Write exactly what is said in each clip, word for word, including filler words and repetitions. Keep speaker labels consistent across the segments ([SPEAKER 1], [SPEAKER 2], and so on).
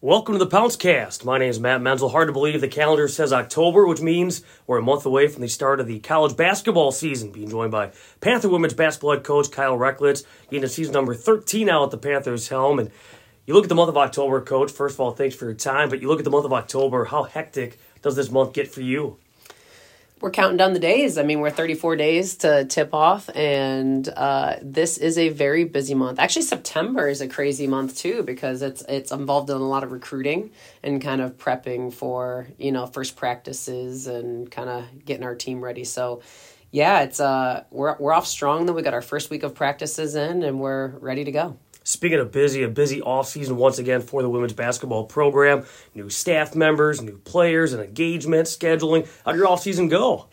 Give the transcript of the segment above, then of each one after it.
[SPEAKER 1] Welcome to the Pounce Cast. My name is Matt Menzel. Hard to believe the calendar says October, which means we're a month away from the start of the college basketball season. Being joined by Panther women's basketball head coach Kyle Recklitz, into season number thirteen now at the Panthers helm. And you look at the month of October, Coach. First of all, thanks for your time. But you look at the month of October, how hectic does this month get for you?
[SPEAKER 2] We're counting down the days. I mean, we're thirty-four days to tip off, and uh, this is a very busy month. Actually, September is a crazy month too because it's it's involved in a lot of recruiting and kind of prepping for, you know, first practices and kind of getting our team ready. So, yeah, it's uh we're we're off strong. Though we got our first week of practices in, and we're ready to go.
[SPEAKER 1] Speaking of busy, a busy offseason once again for the women's basketball program. New staff members, new players, and engagement, scheduling. How'd your offseason go?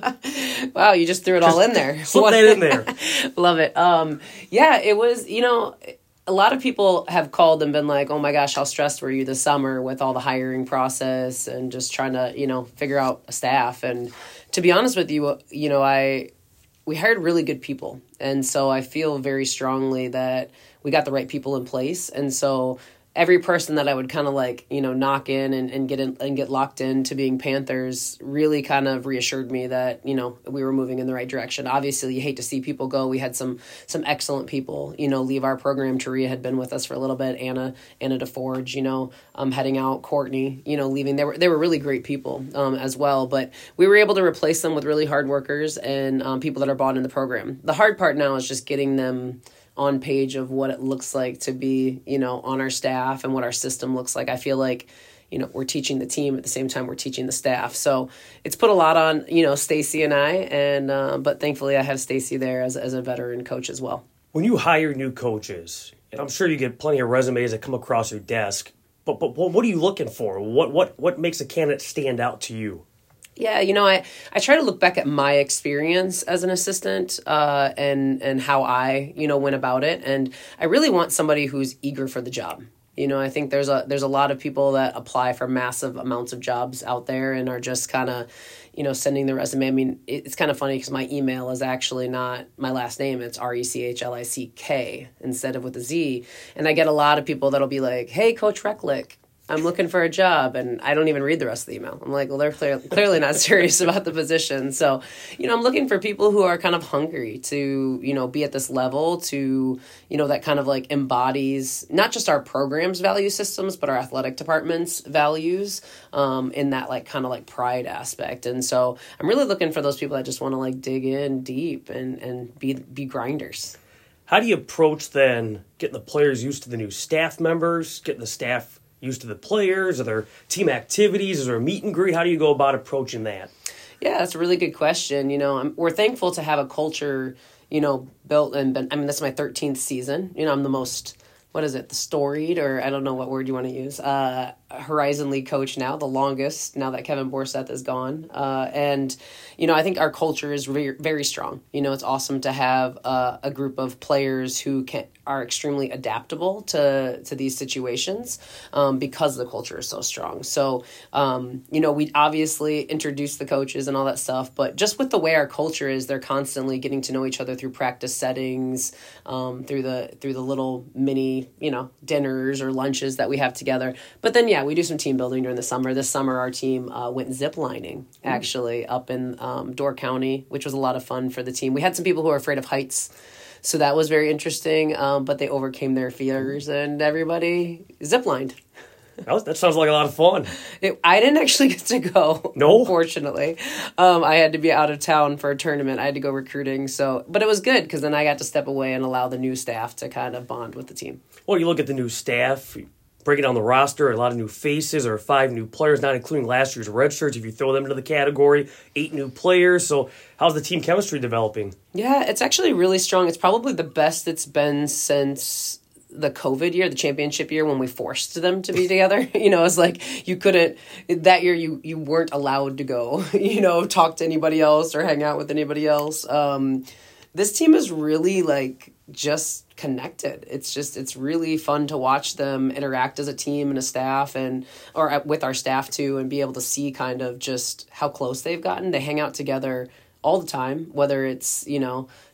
[SPEAKER 2] Wow, you just threw it all in there.
[SPEAKER 1] Slip that in there.
[SPEAKER 2] Love it. Um, yeah, it was, you know, a lot of people have called and been like, oh my gosh, how stressed were you this summer with all the hiring process and just trying to, you know, figure out a staff. And to be honest with you, you know, I we hired really good people. And so I feel very strongly that we got the right people in place. And so every person that I would kind of like, you know, knock in and, and get in and get locked into being Panthers really kind of reassured me that, you know, we were moving in the right direction. Obviously, you hate to see people go. We had some some excellent people, you know, leave our program. Taria had been with us for a little bit. Anna, Anna DeForge, you know, um, heading out. Courtney, you know, leaving. They were they were really great people um, as well. But we were able to replace them with really hard workers and um, people that are bought in the program. The hard part now is just getting them on page of what it looks like to be, you know, on our staff and what our system looks like. I feel like, you know, we're teaching the team at the same time we're teaching the staff. So it's put a lot on, you know, Stacy and I, and uh, but thankfully I have Stacy there as as a veteran coach as well.
[SPEAKER 1] When you hire new coaches, and I'm sure you get plenty of resumes that come across your desk, but but what are you looking for? What what what makes a candidate stand out to you?
[SPEAKER 2] Yeah, you know, I, I try to look back at my experience as an assistant uh, and and how I, you know, went about it. And I really want somebody who's eager for the job. You know, I think there's a there's a lot of people that apply for massive amounts of jobs out there and are just kind of, you know, sending the resume. I mean, it's kind of funny because my email is actually not my last name. It's R E C H L I C K instead of with a Z. And I get a lot of people that'll be like, hey, Coach Recklick, I'm looking for a job, and I don't even read the rest of the email. I'm like, well, they're clear, clearly not serious about the position. So, you know, I'm looking for people who are kind of hungry to, you know, be at this level to, you know, that kind of like embodies not just our program's value systems, but our athletic department's values um, in that like kind of like pride aspect. And so I'm really looking for those people that just want to like dig in deep and, and be be grinders.
[SPEAKER 1] How do you approach then getting the players used to the new staff members, getting the staff used to the players? Are there team activities? Is there a meet and greet? How do you go about approaching that?
[SPEAKER 2] Yeah, that's a really good question. You know, I'm, we're thankful to have a culture, you know, built and been, I mean, this is my thirteenth season. You know, I'm the most, what is it, the storied, or I don't know what word you want to use, uh, Horizon League coach now, the longest, now that Kevin Borseth is gone. Uh, and, you know, I think our culture is very, very strong. You know, it's awesome to have uh, a group of players who can are extremely adaptable to, to these situations um, because the culture is so strong. So, um, you know, we obviously introduce the coaches and all that stuff, but just with the way our culture is, they're constantly getting to know each other through practice settings, um, through the through the little mini, you know, dinners or lunches that we have together. But then, yeah, we do some team building during the summer. This summer, our team uh, went zip lining, actually, mm. up in um, Door County, which was a lot of fun for the team. We had some people who are afraid of heights, so that was very interesting, um, but they overcame their fears, and everybody ziplined.
[SPEAKER 1] That, that sounds like a lot of fun.
[SPEAKER 2] It, I didn't actually get to go,
[SPEAKER 1] no?
[SPEAKER 2] Unfortunately. Um, I had to be out of town for a tournament. I had to go recruiting, so but it was good, because then I got to step away and allow the new staff to kind of bond with the team.
[SPEAKER 1] Well, you look at the new staff, breaking down the roster, a lot of new faces, or five new players, not including last year's red shirts, if you throw them into the category, eight new players. So how's the team chemistry developing?
[SPEAKER 2] Yeah, it's actually really strong. It's probably the best it's been since the COVID year, the championship year, when we forced them to be together. You know, it's like you couldn't, that year you, you weren't allowed to go, you know, talk to anybody else or hang out with anybody else. Um, this team is really like just connected. It's just, it's really fun to watch them interact as a team and a staff, and or with our staff too, and be able to see kind of just how close they've gotten. They hang out together all the time, whether it's, you know,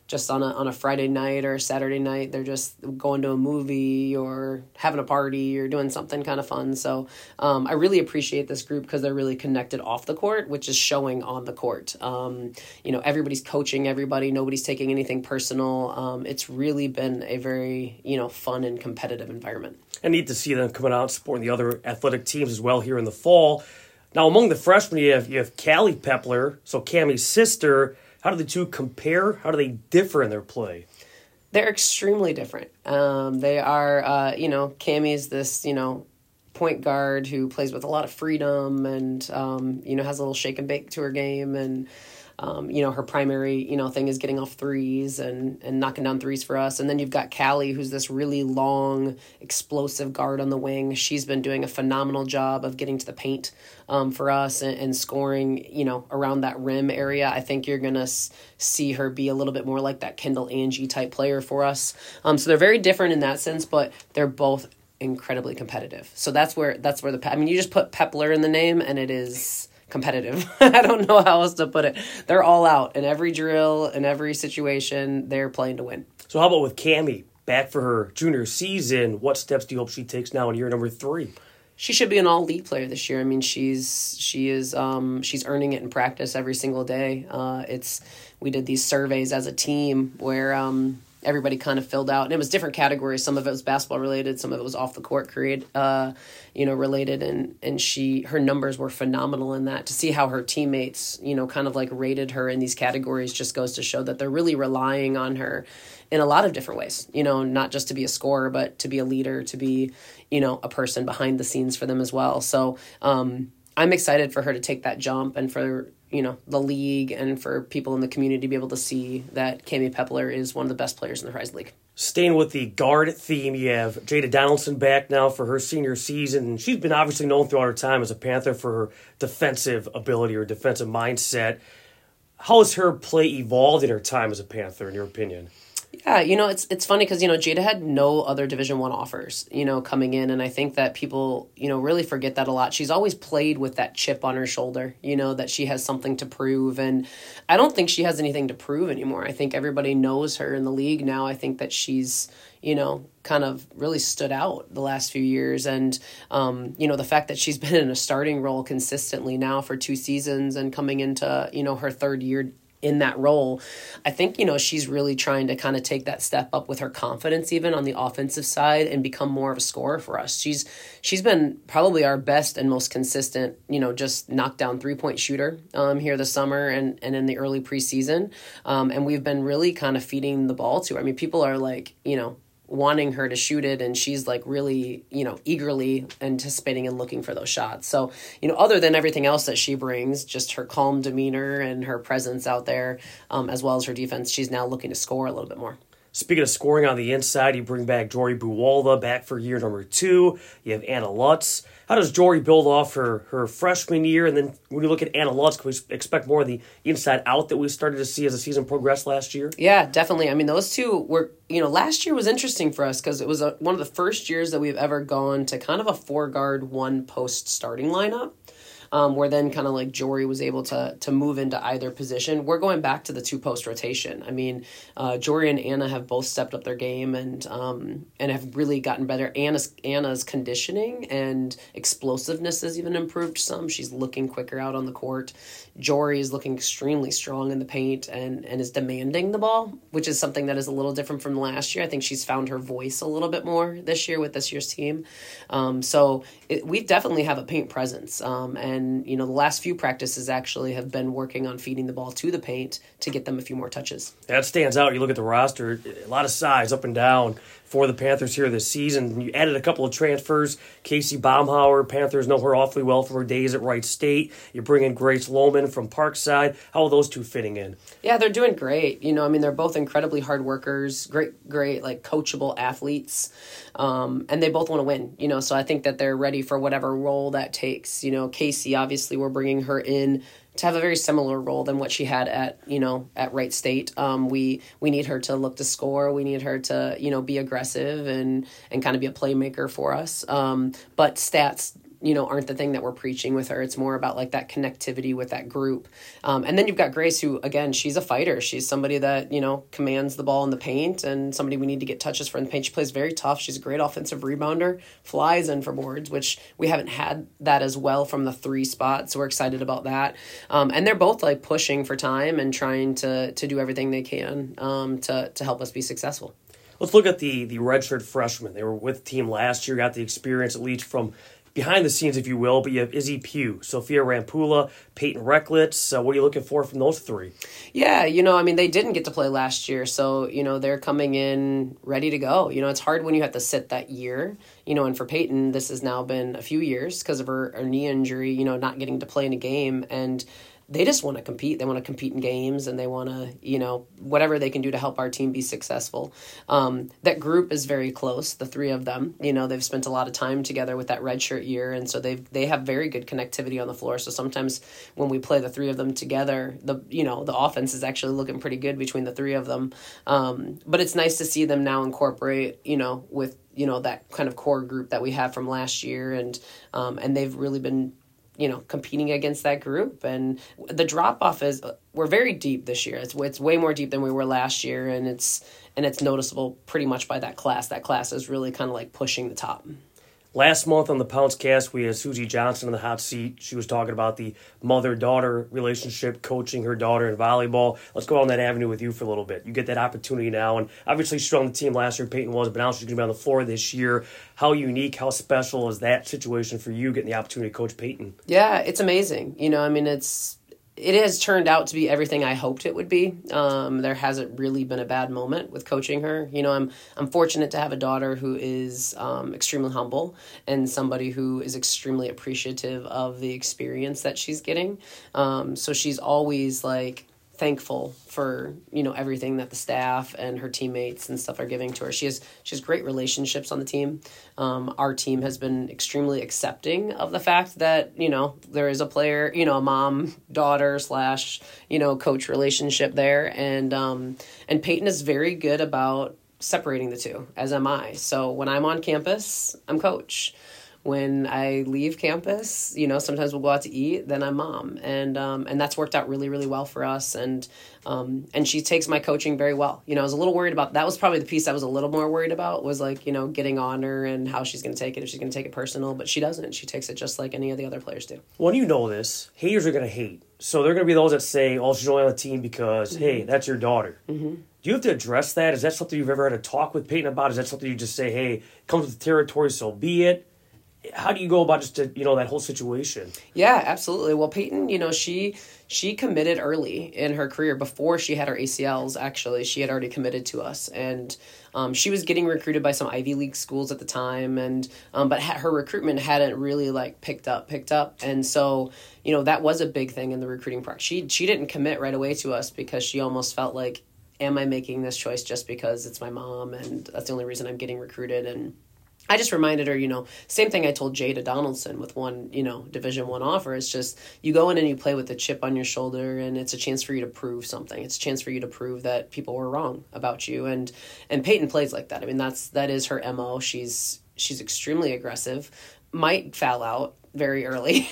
[SPEAKER 2] just on a on a Friday night or a Saturday night, they're just going to a movie or having a party or doing something kind of fun. So um, I really appreciate this group because they're really connected off the court, which is showing on the court. Um, you know, everybody's coaching everybody. Nobody's taking anything personal. Um, it's really been a very, you know, fun and competitive environment.
[SPEAKER 1] And neat to see them coming out and supporting the other athletic teams as well here in the fall. Now, among the freshmen, you have you have Callie Pepler, so Cammie's sister. How do the two compare? How do they differ in their play?
[SPEAKER 2] They're extremely different. Um, they are, uh, you know, Cammie's this, you know, point guard who plays with a lot of freedom and, um, you know, has a little shake and bake to her game. And, um, you know, her primary, you know, thing is getting off threes and, and knocking down threes for us. And then you've got Callie, who's this really long, explosive guard on the wing. She's been doing a phenomenal job of getting to the paint um, for us and, and scoring, you know, around that rim area. I think you're going to s- see her be a little bit more like that Kendall Angie type player for us. Um, so they're very different in that sense, but they're both incredibly competitive. So that's where, that's where the, I mean, you just put Pepler in the name and it is competitive. I don't know how else to put it. They're all out in every drill, in every situation. They're playing to win.
[SPEAKER 1] So how about with Cammie back for her junior season? What steps do you hope she takes now in year number three?
[SPEAKER 2] She should be an all-league player this year. I mean, she's she is um, she's earning it in practice every single day. Uh, it's we did these surveys as a team where um, everybody kind of filled out, and it was different categories. Some of it was basketball related, some of it was off the court create, uh, you know, related, and and she her numbers were phenomenal in that. To see how her teammates, you know, kind of like rated her in these categories just goes to show that they're really relying on her in a lot of different ways, you know, not just to be a scorer, but to be a leader, to be, you know, a person behind the scenes for them as well. So um, I'm excited for her to take that jump and for, you know, the league and for people in the community to be able to see that Cammie Pepler is one of the best players in the Horizon League.
[SPEAKER 1] Staying with the guard theme, you have Jada Donaldson back now for her senior season. She's been obviously known throughout her time as a Panther for her defensive ability or defensive mindset. How has her play evolved in her time as a Panther, in your opinion?
[SPEAKER 2] Yeah, you know, it's it's funny because, you know, Jada had no other Division One offers, you know, coming in. And I think that people, you know, really forget that a lot. She's always played with that chip on her shoulder, you know, that she has something to prove. And I don't think she has anything to prove anymore. I think everybody knows her in the league now. I think that she's, you know, kind of really stood out the last few years. And, um, you know, the fact that she's been in a starting role consistently now for two seasons and coming into, you know, her third year in that role, I think, you know, she's really trying to kind of take that step up with her confidence even on the offensive side and become more of a scorer for us. She's she's been probably our best and most consistent, you know, just knockdown three-point shooter um, here this summer and, and in the early preseason. Um, and we've been really kind of feeding the ball to her. I mean, people are like, you know, wanting her to shoot it, and she's like really, you know, eagerly anticipating and looking for those shots. So, you know, other than everything else that she brings, just her calm demeanor and her presence out there, um, as well as her defense, she's now looking to score a little bit more.
[SPEAKER 1] Speaking of scoring on the inside, you bring back Jory Buwalda back for year number two. You have Anna Lutz. How does Jory build off her, her freshman year? And then when you look at Anna Lutz, can we expect more of the inside out that we started to see as the season progressed last year?
[SPEAKER 2] Yeah, definitely. I mean, those two were, you know, last year was interesting for us because it was a, one of the first years that we've ever gone to kind of a four guard, one post starting lineup. Um, where then kind of like Jory was able to to move into either position. We're going back to the two-post rotation. I mean, uh, Jory and Anna have both stepped up their game and um, and have really gotten better. Anna's, Anna's conditioning and explosiveness has even improved some. She's looking quicker out on the court. Jory is looking extremely strong in the paint and, and is demanding the ball, which is something that is a little different from last year. I think she's found her voice a little bit more this year with this year's team. Um, so it, we definitely have a paint presence. Um, and And, you know, the last few practices actually have been working on feeding the ball to the paint to get them a few more touches.
[SPEAKER 1] That stands out. You look at the roster, a lot of size up and down for the Panthers here this season. You added a couple of transfers. Casey Baumhauer, Panthers know her awfully well from her days at Wright State. You bring in Grace Lohman from Parkside. How are those two fitting in?
[SPEAKER 2] Yeah, they're doing great. You know, I mean, they're both incredibly hard workers, great, great, like, coachable athletes. Um, and they both want to win, you know, so I think that they're ready for whatever role that takes. You know, Casey, obviously, we're bringing her in to have a very similar role than what she had at, you know, at Wright State. Um, we we need her to look to score. We need her to, you know, be aggressive and, and kind of be a playmaker for us. Um, but stats you know, aren't the thing that we're preaching with her. It's more about like that connectivity with that group. Um, and then you've got Grace, who, again, she's a fighter. She's somebody that, you know, commands the ball in the paint and somebody we need to get touches for in the paint. She plays very tough. She's a great offensive rebounder, flies in for boards, which we haven't had that as well from the three spot. So we're excited about that. Um, and they're both like pushing for time and trying to, to do everything they can um, to, to help us be successful.
[SPEAKER 1] Let's look at the the redshirt freshmen. They were with the team last year, got the experience at least from behind the scenes, if you will. But you have Izzy Pugh, Sophia Rampula, Peyton Recklitz. Uh, what are you looking for from those three?
[SPEAKER 2] Yeah, you know, I mean, they didn't get to play last year, so, you know, they're coming in ready to go. You know, it's hard when you have to sit that year, you know, and for Peyton, this has now been a few years because of her, her knee injury, you know, not getting to play in a game, and they just want to compete. They want to compete in games, and they want to, you know, whatever they can do to help our team be successful. Um, that group is very close, the three of them. You know, they've spent a lot of time together with that redshirt year, and so they they have very good connectivity on the floor. So sometimes when we play the three of them together, the you know the offense is actually looking pretty good between the three of them. Um, but it's nice to see them now incorporate, you know, with you know that kind of core group that we have from last year, and um, and they've really been, you know, competing against that group. And the drop off is, we're very deep this year. It's it's way more deep than we were last year. And it's, and it's noticeable pretty much by that class. That class is really kind of like pushing the top.
[SPEAKER 1] Last month on the Pounce Cast, we had Susie Johnson in the hot seat. She was talking about the mother-daughter relationship, coaching her daughter in volleyball. Let's go on that avenue with you for a little bit. You get that opportunity now, and obviously she's on the team last year, Peyton was, but now she's going to be on the floor this year. How unique, how special is that situation for you, getting the opportunity to coach Peyton?
[SPEAKER 2] Yeah, it's amazing. You know, I mean, it's, it has turned out to be everything I hoped it would be. Um, there hasn't really been a bad moment with coaching her. You know, I'm I'm fortunate to have a daughter who is um, extremely humble and somebody who is extremely appreciative of the experience that she's getting. Um, so she's always like thankful for, you know, everything that the staff and her teammates and stuff are giving to her. She has she has great relationships on the team. Um, our team has been extremely accepting of the fact that, you know, there is a player, you know, a mom, daughter slash, you know, coach relationship there. And um, and Peyton is very good about separating the two, as am I. So when I'm on campus, I'm coach. When I leave campus, you know, sometimes we'll go out to eat, then I'm mom. And um, and that's worked out really, really well for us. And um, and she takes my coaching very well. You know, I was a little worried about, that was probably the piece I was a little more worried about, was like, you know, getting on her and how she's going to take it, if she's going to take it personal. But she doesn't. She takes it just like any of the other players do.
[SPEAKER 1] When you know this, haters are going to hate. So they're going to be those that say, oh, she's only on the team because, mm-hmm. hey, that's your daughter. Mm-hmm. Do you have to address that? Is that something you've ever had a talk with Peyton about? Is that something you just say, hey, it comes with the territory, so be it? How do you go about just, to, you know, that whole situation?
[SPEAKER 2] Yeah, absolutely. Well, Peyton, you know, she she committed early in her career. Before she had her A C Ls, actually, she had already committed to us. And um, she was getting recruited by some Ivy League schools at the time. And um, but ha- her recruitment hadn't really, like, picked up, picked up. And so, you know, that was a big thing in the recruiting process. She, she didn't commit right away to us because she almost felt like, am I making this choice just because it's my mom and that's the only reason I'm getting recruited? And I just reminded her, you know, same thing I told Jada Donaldson with one, you know, Division One offer. It's just, you go in and you play with a chip on your shoulder, and it's a chance for you to prove something. It's a chance for you to prove that people were wrong about you. And and Peyton plays like that. I mean, that's that is her M O. She's she's extremely aggressive, might foul out very early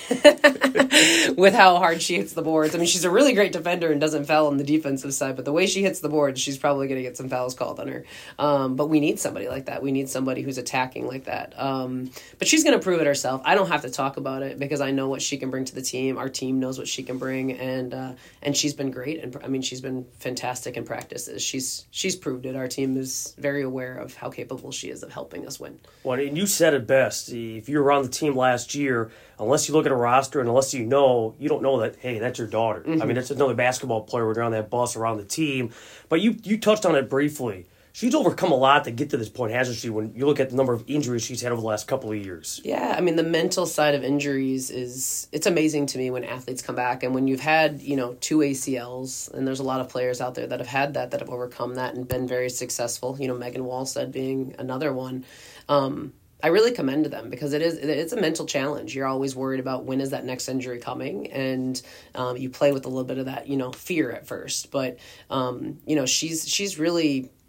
[SPEAKER 2] with how hard she hits the boards. I mean, she's a really great defender and doesn't foul on the defensive side, but the way she hits the boards, she's probably going to get some fouls called on her. Um, but we need somebody like that. We need somebody who's attacking like that. Um, but she's going to prove it herself. I don't have to talk about it because I know what she can bring to the team. Our team knows what she can bring, and uh, and she's been great. And I mean, she's been fantastic in practices. She's she's proved it. Our team is very aware of how capable she is of helping us win.
[SPEAKER 1] Well, and you said it best. If you were on the team last year, unless you look at a roster and unless you know, you don't know that, hey, that's your daughter. Mm-hmm. I mean, that's another basketball player when you're on that bus around the team. But you you touched on it briefly. She's overcome a lot to get to this point, hasn't she, when you look at the number of injuries she's had over the last couple of years?
[SPEAKER 2] Yeah, I mean, the mental side of injuries is, it's amazing to me when athletes come back. And when you've had, you know, two A C Ls, and there's a lot of players out there that have had that, that have overcome that and been very successful. You know, Megan Wallstead being another one. Um, I really commend them because it is it's a mental challenge. You're always worried about when is that next injury coming, and um, you play with a little bit of that, you know, fear at first. But um, you know, she's she's really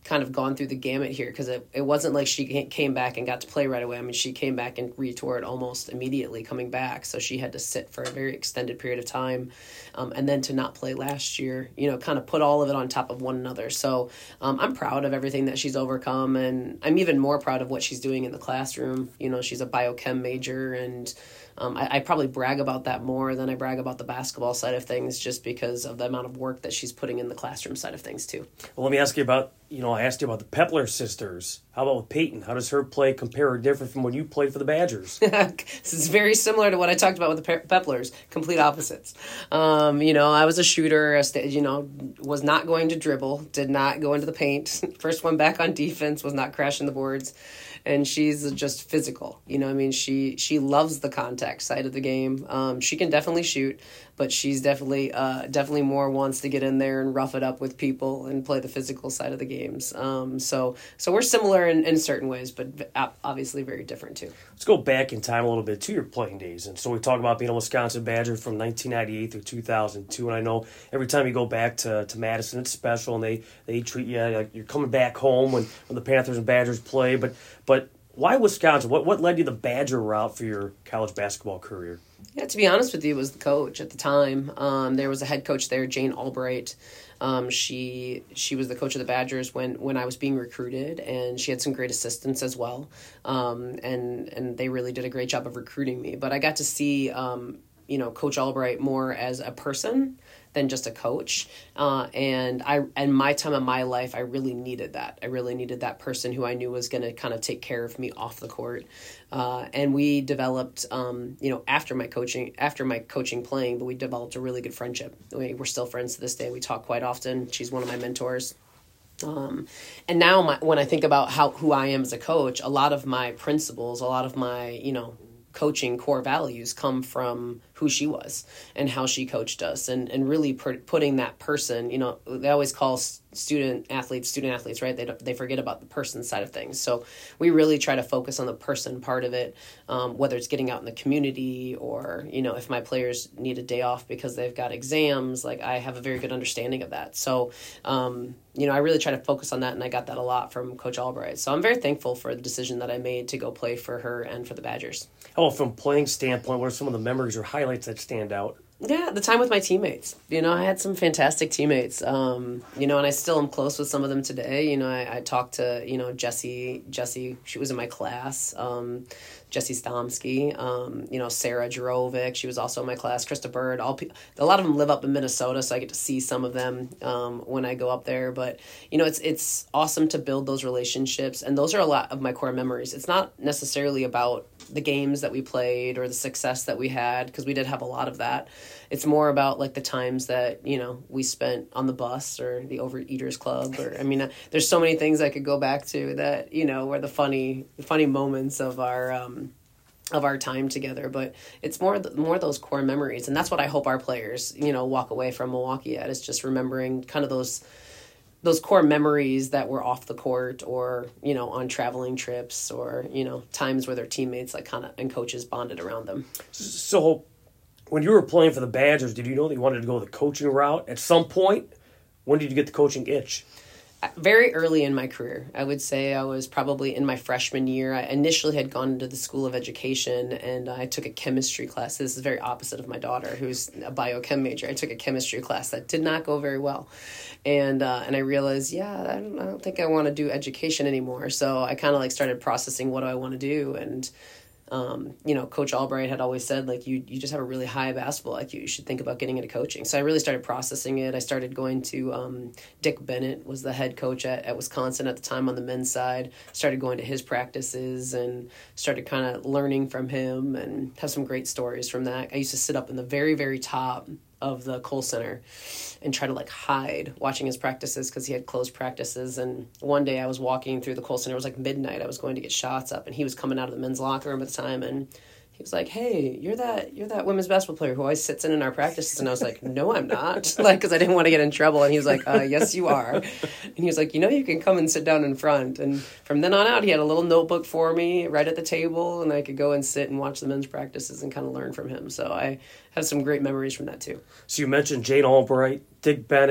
[SPEAKER 2] kind of gone through the gamut here, because it, it wasn't like she came back and got to play right away. I mean, she came back and retoured almost immediately coming back, so she had to sit for a very extended period of time, um, and then to not play last year, you know, kind of put all of it on top of one another. So um, I'm proud of everything that she's overcome, and I'm even more proud of what she's doing in the classroom. You know, she's a biochem major, and Um, I, I probably brag about that more than I brag about the basketball side of things, just because of the amount of work that she's putting in the classroom side of things too.
[SPEAKER 1] Well, let me ask you about, you know, I asked you about the Pepler sisters. How about with Peyton? How does her play compare or differ from when you played for the Badgers?
[SPEAKER 2] This is very similar to what I talked about with the Pe- Peplers, complete opposites. Um, you know, I was a shooter, a st- you know, was not going to dribble, did not go into the paint. First one back on defense, was not crashing the boards. And she's just physical. You know, I mean, she she loves the contact side of the game. Um, she can definitely shoot, but she's definitely uh, definitely more wants to get in there and rough it up with people and play the physical side of the games. Um, so so we're similar in, in certain ways, but obviously very different too.
[SPEAKER 1] Let's go back in time a little bit to your playing days. And so we talk about being a Wisconsin Badger from nineteen ninety-eight through two thousand two. And I know every time you go back to, to Madison, it's special, and they, they treat you like you're coming back home when, when the Panthers and Badgers play. But but why Wisconsin? What what led you the Badger route for your college basketball career?
[SPEAKER 2] Yeah, to be honest with you, it was the coach at the time. Um, there was a head coach there, Jane Albright. Um, she she was the coach of the Badgers when, when I was being recruited, and she had some great assistants as well. Um, and and they really did a great job of recruiting me. But I got to see um, you know, Coach Albright more as a person than just a coach. Uh, and I, and my time in my life, I really needed that. I really needed that person who I knew was going to kind of take care of me off the court. Uh, and we developed, um, you know, after my coaching, after my coaching playing, but we developed a really good friendship. We, we're still friends to this day. We talk quite often. She's one of my mentors. Um, and now my, when I think about how, who I am as a coach, a lot of my principles, a lot of my, you know, coaching core values come from who she was and how she coached us, and, and really per- putting that person, you know, they always call student athletes, student athletes, right? They don't, they forget about the person side of things. So we really try to focus on the person part of it, um, whether it's getting out in the community or, you know, if my players need a day off because they've got exams, like I have a very good understanding of that. So, um, you know, I really try to focus on that, and I got that a lot from Coach Albright. So I'm very thankful for the decision that I made to go play for her and for the Badgers.
[SPEAKER 1] Oh, from playing standpoint, what are some of the memories or highlights that stand out?
[SPEAKER 2] Yeah, the time with my teammates. You know, I had some fantastic teammates. Um, you know, and I still am close with some of them today. You know, I, I talked to, you know, Jessie. Jessie, she was in my class. Um, Jessie Stomsky. Um, you know, Sarah Jarovic. She was also in my class. Krista Bird. All pe- a lot of them live up in Minnesota, so I get to see some of them um, when I go up there. But you know, it's it's awesome to build those relationships, and those are a lot of my core memories. It's not necessarily about the games that we played or the success that we had, because we did have a lot of that. It's more about like the times that, you know, we spent on the bus or the Overeaters Club, or I mean, uh, there's so many things I could go back to that, you know, were the funny, funny moments of our um, of our time together. But it's more more those core memories, and that's what I hope our players, you know, walk away from Milwaukee at, is just remembering kind of those those core memories that were off the court, or, you know, on traveling trips, or, you know, times where their teammates like kind of and coaches bonded around them.
[SPEAKER 1] So when you were playing for the Badgers, did you know that you wanted to go the coaching route at some point? When did you get the coaching itch?
[SPEAKER 2] Very early in my career. I would say I was probably in my freshman year. I initially had gone into the School of Education, and I took a chemistry class. This is very opposite of my daughter, who's a biochem major. I took a chemistry class that did not go very well. And uh, and I realized, yeah, I don't, I don't think I want to do education anymore. So I kind of like started processing, what do I want to do? And Um, you know, Coach Albright had always said, like, you you just have a really high basketball I Q. You should think about getting into coaching. So I really started processing it. I started going to, um, Dick Bennett was the head coach at, at Wisconsin at the time on the men's side. Started going to his practices and started kind of learning from him, and have some great stories from that. I used to sit up in the very, very top of the Kohl Center and try to like hide watching his practices, because he had closed practices. And one day I was walking through the Kohl Center. It was like midnight. I was going to get shots up, and he was coming out of the men's locker room at the time, and he was like, "Hey, you're that you're that women's basketball player who always sits in in our practices." And I was like, "No, I'm not," like, because I didn't want to get in trouble. And he was like, uh, "Yes, you are." And he was like, "You know, you can come and sit down in front." And from then on out, he had a little notebook for me right at the table, and I could go and sit and watch the men's practices and kind of learn from him. So I have some great memories from that too.
[SPEAKER 1] So you mentioned Jane Albright, Dick Bennett.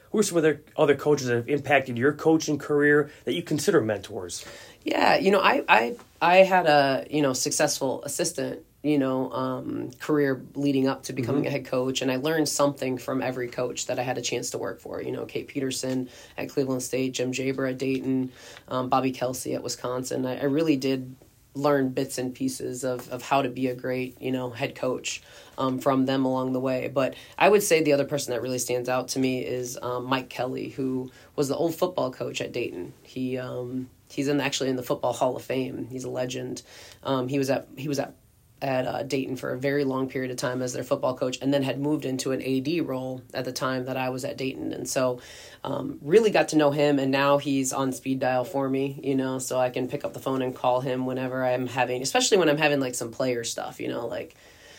[SPEAKER 1] who are some other other coaches that have impacted your coaching career that you consider mentors?
[SPEAKER 2] Yeah, you know, I I I had a you know successful assistant you know um, career leading up to becoming mm-hmm. a head coach, and I learned something from every coach that I had a chance to work for. You know, Kate Peterson at Cleveland State, Jim Jaber at Dayton, um, Bobby Kelsey at Wisconsin. I, I really did learn bits and pieces of of how to be a great you know head coach um, from them along the way. But I would say the other person that really stands out to me is um, Mike Kelly, who was the old football coach at Dayton. He um, he's in actually in the Football Hall of Fame. He's a legend. Um, he was at he was at at uh, Dayton for a very long period of time as their football coach, and then had moved into an A D role at the time that I was at Dayton. And so um, really got to know him, and now he's on speed dial for me, you know, so I can pick up the phone and call him whenever I'm having, especially when I'm having like some player stuff, you know, like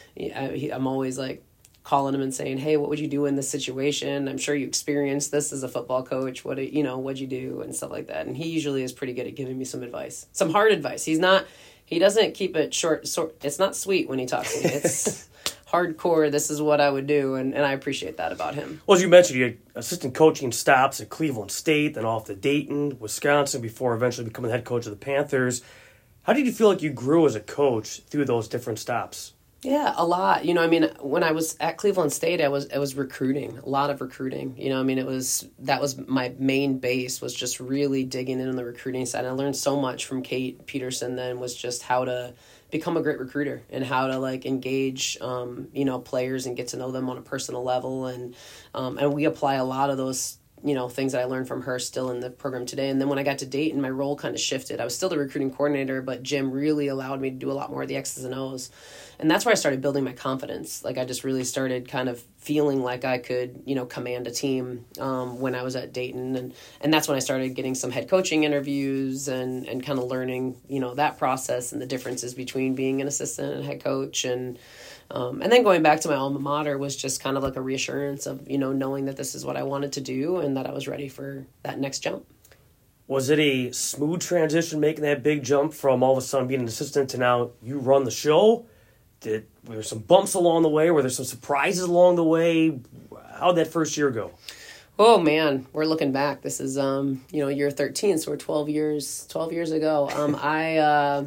[SPEAKER 2] I, I'm always like calling him and saying, hey, what would you do in this situation? I'm sure you experienced this as a football coach. What, you know, what'd you do and stuff like that. And he usually is pretty good at giving me some advice, some hard advice. He's not, He doesn't keep it short, short. It's not sweet when he talks to me. It's hardcore. This is what I would do, and, and I appreciate that about him.
[SPEAKER 1] Well, as you mentioned, you had assistant coaching stops at Cleveland State, then off to Dayton, Wisconsin, before eventually becoming the head coach of the Panthers. How did you feel like you grew as a coach through those different stops?
[SPEAKER 2] Yeah, a lot. You know, I mean, when I was at Cleveland State, I was I was recruiting, a lot of recruiting. You know, I mean, it was that was my main base, was just really digging in on the recruiting side. I learned so much from Kate Peterson then, was just how to become a great recruiter and how to like engage, um, you know, players and get to know them on a personal level. And um, and we apply a lot of those you know, things that I learned from her still in the program today. And then when I got to Dayton, my role kind of shifted. I was still the recruiting coordinator, but Jim really allowed me to do a lot more of the X's and O's. And that's where I started building my confidence. Like I just really started kind of feeling like I could, you know, command a team um, when I was at Dayton. And, and that's when I started getting some head coaching interviews and, and kind of learning, you know, that process and the differences between being an assistant and head coach. And Um, and then going back to my alma mater was just kind of like a reassurance of, you know, knowing that this is what I wanted to do and that I was ready for that next jump.
[SPEAKER 1] Was it a smooth transition making that big jump from all of a sudden being an assistant to now you run the show? Did were there some bumps along the way? Were there some surprises along the way? How'd that first year go?
[SPEAKER 2] Oh man, we're looking back. This is um, you know, year thirteen, so we're twelve years twelve years ago. Um I uh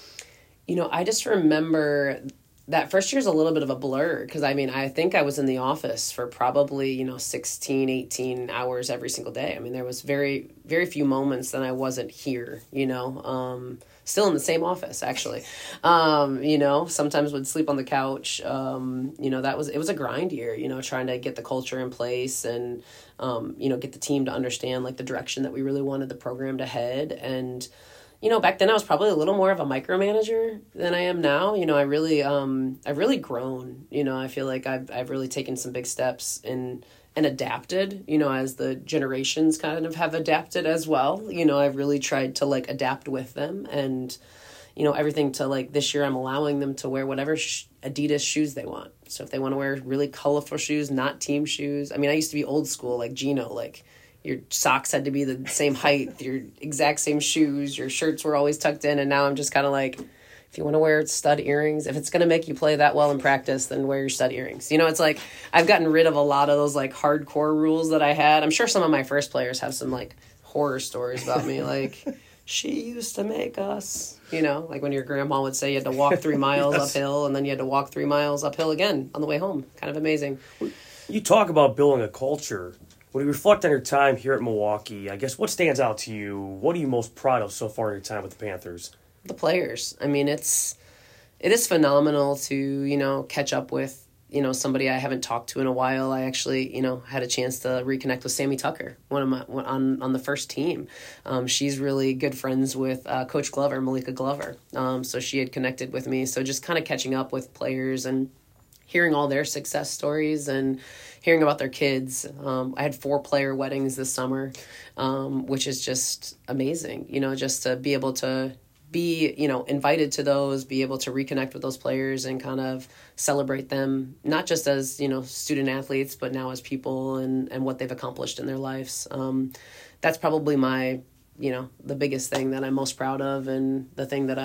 [SPEAKER 2] you know, I just remember that first year's a little bit of a blur because, I mean, I think I was in the office for probably, you know, sixteen, eighteen hours every single day. I mean, there was very, very few moments that I wasn't here, you know, um, still in the same office, actually. Um, you know, sometimes would sleep on the couch. Um, you know, that was, it was a grind year, you know, trying to get the culture in place and, um, you know, get the team to understand, like, the direction that we really wanted the program to head. And, you know, back then I was probably a little more of a micromanager than I am now. You know, I really, um, I've really grown. You know, I feel like I've, I've really taken some big steps in and adapted. You know, as the generations kind of have adapted as well. You know, I've really tried to like adapt with them, and you know, everything to like this year, I'm allowing them to wear whatever sh- Adidas shoes they want. So if they want to wear really colorful shoes, not team shoes. I mean, I used to be old school, like Gino, like. Your socks had to be the same height, your exact same shoes, your shirts were always tucked in, and now I'm just kind of like, if you want to wear stud earrings, if it's going to make you play that well in practice, then wear your stud earrings. You know, it's like, I've gotten rid of a lot of those, like, hardcore rules that I had. I'm sure some of my first players have some, like, horror stories about me, like, she used to make us, you know, like when your grandma would say you had to walk three miles yes. uphill, and then you had to walk three miles uphill again on the way home. Kind of amazing.
[SPEAKER 1] You talk about building a culture. When you reflect on your time here at Milwaukee, I guess what stands out to you? What are you most proud of so far in your time with the Panthers?
[SPEAKER 2] The players. I mean, it's it is phenomenal to, you know, catch up with, you know, somebody I haven't talked to in a while. I actually, you know, had a chance to reconnect with Sammy Tucker, one of my on on the first team. Um, she's really good friends with uh, Coach Glover, Malika Glover. Um, so she had connected with me. So just kind of catching up with players and hearing all their success stories and hearing about their kids. Um, I had four player weddings this summer, um, which is just amazing, you know, just to be able to be, you know, invited to those, be able to reconnect with those players and kind of celebrate them, not just as, you know, student athletes, but now as people and, and what they've accomplished in their lives. Um, that's probably my, you know, the biggest thing that I'm most proud of and the thing that I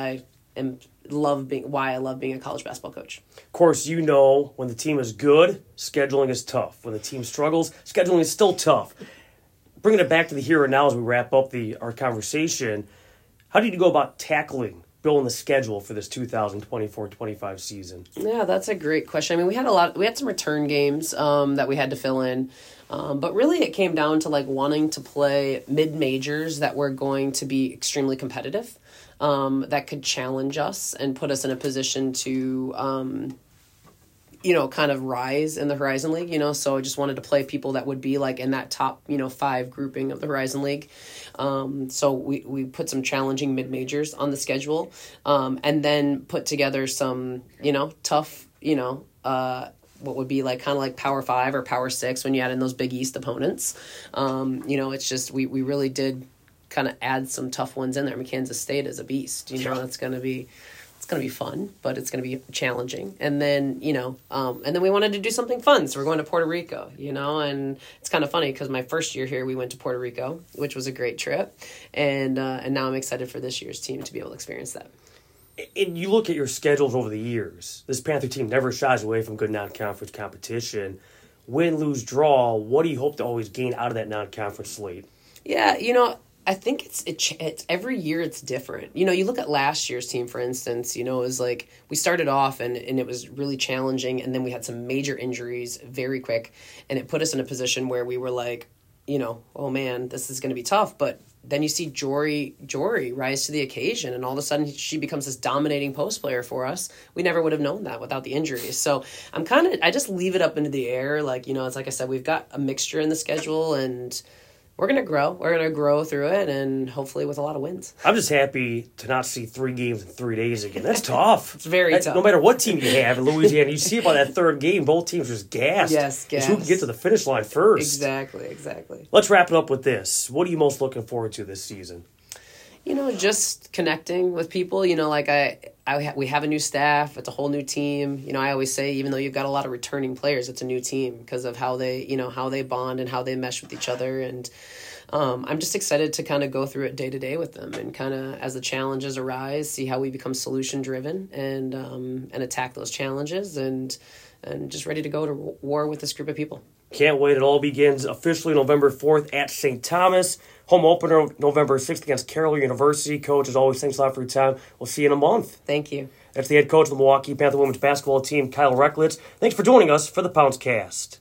[SPEAKER 2] am love being why I love being a college basketball coach.
[SPEAKER 1] Of course, you know when the team is good, scheduling is tough. When the team struggles, scheduling is still tough. Bringing it back to the here and now as we wrap up the our conversation, how did you go about tackling building the schedule for this two thousand twenty-four twenty-five season?
[SPEAKER 2] Yeah, that's a great question. I mean, we had a lot. We had some return games um, that we had to fill in, um, but really it came down to like wanting to play mid majors that were going to be extremely competitive, um, that could challenge us and put us in a position to. Um, you know, kind of rise in the Horizon League, you know, so I just wanted to play people that would be like in that top, you know, five grouping of the Horizon League. Um, so we, we put some challenging mid-majors on the schedule, um, and then put together some, you know, tough, you know, uh, what would be like kind of like Power Five or Power Six when you add in those Big East opponents. Um, you know, it's just, we, we really did kind of add some tough ones in there. I mean, Kansas State is a beast, you know, yeah. It's going to be... It's going to be fun, but it's going to be challenging. And then, you know, um, and then we wanted to do something fun. So we're going to Puerto Rico, you know, and it's kind of funny because my first year here, we went to Puerto Rico, which was a great trip. And, uh, and now I'm excited for this year's team to be able to experience that.
[SPEAKER 1] And you look at your schedules over the years, this Panther team never shies away from good non-conference competition. Win, lose, draw, what do you hope to always gain out of that non-conference slate?
[SPEAKER 2] Yeah, you know, I think it's it, it's every year it's different. You know, you look at last year's team, for instance, you know, it was like we started off and, and it was really challenging. And then we had some major injuries very quick. And it put us in a position where we were like, you know, oh, man, this is going to be tough. But then you see Jory, Jory rise to the occasion. And all of a sudden she becomes this dominating post player for us. We never would have known that without the injuries. So I'm kind of I just leave it up into the air. Like, you know, it's like I said, we've got a mixture in the schedule and we're going to grow. We're going to grow through it, and hopefully with a lot of wins.
[SPEAKER 1] I'm just happy to not see three games in three days again. That's tough.
[SPEAKER 2] It's very
[SPEAKER 1] That's,
[SPEAKER 2] tough.
[SPEAKER 1] No matter what team you have in Louisiana, you see about that third game, both teams are just gassed.
[SPEAKER 2] Yes, gassed.
[SPEAKER 1] It's who can get to the finish line first.
[SPEAKER 2] Exactly, exactly.
[SPEAKER 1] Let's wrap it up with this. What are you most looking forward to this season?
[SPEAKER 2] You know, just connecting with people. You know, like I, I ha- we have a new staff. It's a whole new team. You know, I always say, even though you've got a lot of returning players, it's a new team because of how they, you know, how they bond and how they mesh with each other. And um, I'm just excited to kind of go through it day to day with them and kind of as the challenges arise, see how we become solution driven and um, and attack those challenges and and just ready to go to war with this group of people.
[SPEAKER 1] Can't wait. It all begins officially November fourth at Saint Thomas. Home opener November sixth against Carroll University. Coach, as always, thanks a lot for your time. We'll see you in a month.
[SPEAKER 2] Thank you.
[SPEAKER 1] That's the head coach of the Milwaukee Panther women's basketball team, Kyle Recklitz. Thanks for joining us for the Pounce Cast.